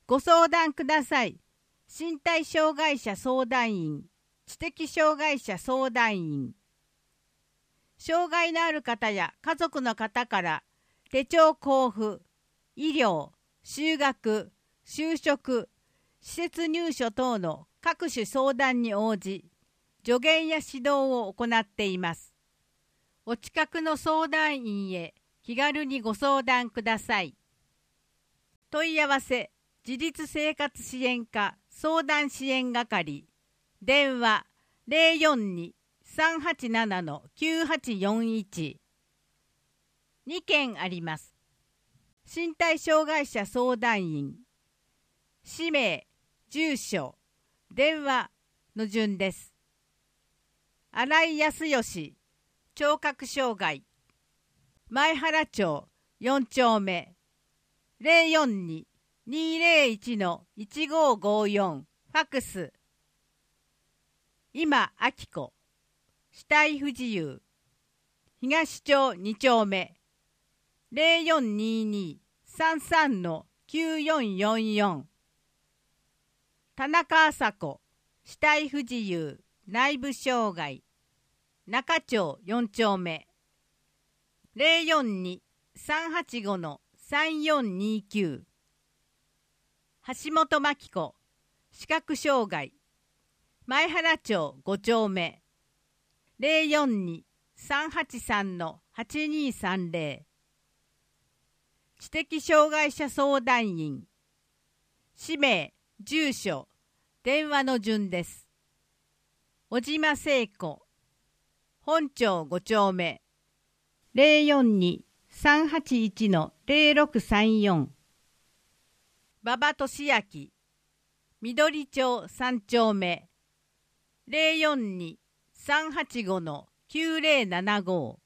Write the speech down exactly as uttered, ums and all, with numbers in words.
ご相談ください。身体障害者相談員、知的障害者相談員。障害のある方や家族の方から手帳交付、医療、就学、就職、施設入所等の各種相談に応じ、助言や指導を行っています。お近くの相談員へ気軽にご相談ください。問い合わせ、自立生活支援課相談支援係、電話 ゼロよんに さんはちなな きゅうはちよんいち。にけんあります。身体障害者相談員、氏名、住所、電話の順です。新井康義、聴覚障害、前原町よん丁目、ゼロよんに にゼロいち いちごごよん、ファックス。今明子、肢体不自由、東町に丁目、ゼロよんにーにー さんさん きゅうよんよんよん。田中麻子、肢体不自由、内部障害、中町よん丁目、ゼロよんに さんはちご さんよんにきゅう。橋本真紀子、視覚障害、前原町ご丁目、ゼロよんに さんはちさん はちにさんゼロ。知的障害者相談員、氏名、住所、電話の順です。小島聖子、本町ご丁目、ゼロよんに さんはちいち ゼロろくさんよん。馬場俊明、緑町さん丁目、ゼロよんに さんはちご きゅうゼロななご。